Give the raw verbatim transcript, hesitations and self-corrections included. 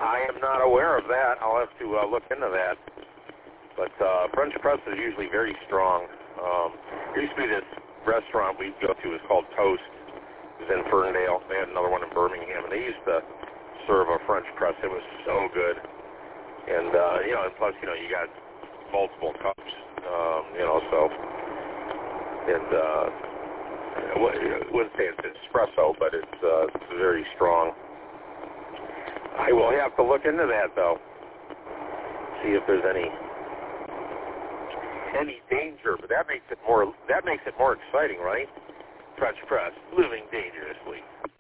I am not aware of that. I'll have to uh, look into that. But uh, French press is usually very strong. Um, there used to be this restaurant we'd go to. It was called Toast. It was in Ferndale. They had another one in Birmingham, and they used to serve a French press. It was so good. And, uh, you know, and plus, you know, you got multiple cups, um, you know, so, and uh, I wouldn't say it's espresso, but it's, uh, it's very strong. I will have to look into that, though, see if there's any any danger, but that makes it more that makes it more exciting, right? French press, living dangerously.